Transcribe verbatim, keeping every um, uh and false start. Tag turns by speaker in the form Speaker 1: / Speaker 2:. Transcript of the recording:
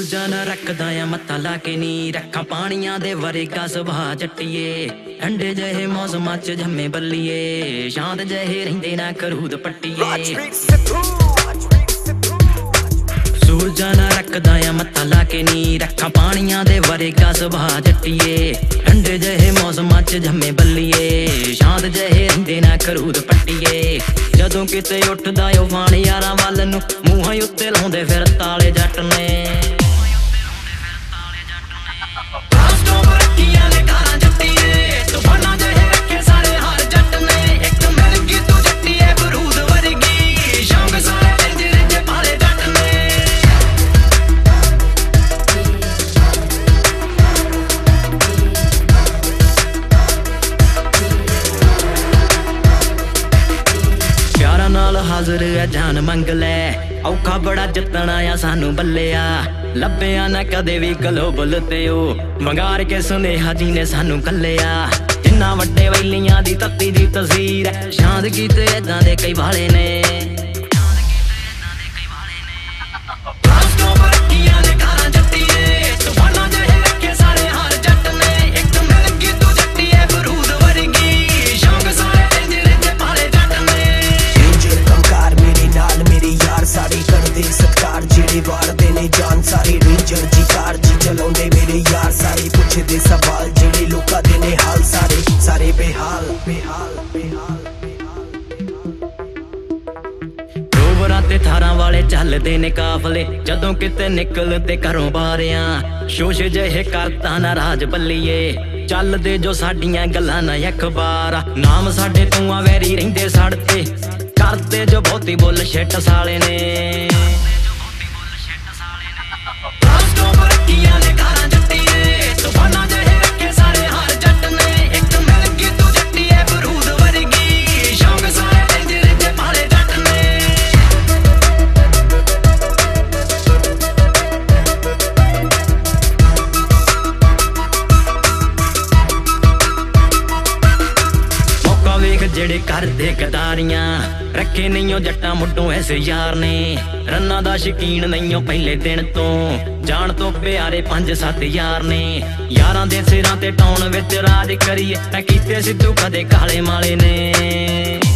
Speaker 1: सूरजां ना रखदा आ मत्था लाके नी रखा पानियां दे वरेगा सुभा जट्टिए ठंडे जहे मौसमां च जम्मे बल्लिए शांत जहे रहिंदे ना करूद पट्टिए सूरजां ना रखदा आ मत्था लाके नी रखा पानियां दे वरेगा सुभा जट्टिए ठंडे जहे मौसमां च जम्मे बल्लिए शांत जहे रहिंदे ना करूद पट्टिए जदों किते उठदा ओ वाण यारां वल नूं मूंहां उत्ते लाउंदे फिर ताले जट ने हाजिर है जान मंग ले औखा बड़ा जतना आ सानू बल्लिया लभ्या ना कदे भी ग्लोबल ते ओ वंगार के सुनेहा जी ने सानू कल्लिया जिन्ना वड्डे वैलियां दी तत्ती दी तस्वीर शांत कीते इदां दे कई वाले ने
Speaker 2: जान सारी रेंजर जी कार जी चलाउंदे मेरे यार सारे पुछदे सवाल जेड़े लोकां दे ने हाल सारे सारे बेहाल बेहाल बेहाल
Speaker 1: रोवरां ते थारां वाले चलदे ने काफले जदों किते निकलदे घरों बाहरियां शोश जहे करता ना राज बल्लिए चलदे जो साडियां गल्लां ना अखबार नाम साडे तों आ वैरी रहिंदे सड़ते करदे जो बहुती बुल शिट साले ने जेड़े करदे गदारियां रखे नहीं हो जट्टां मुड्डों ऐसे यार ने रन्ना दा शकीन नहीं हो पहले दिन तो जान तो प्यारे पंज सत्त यार ने यारां दे सिरां ते टाउन विच राज करिए तां कीते सिद्धू कदे काले माले ने।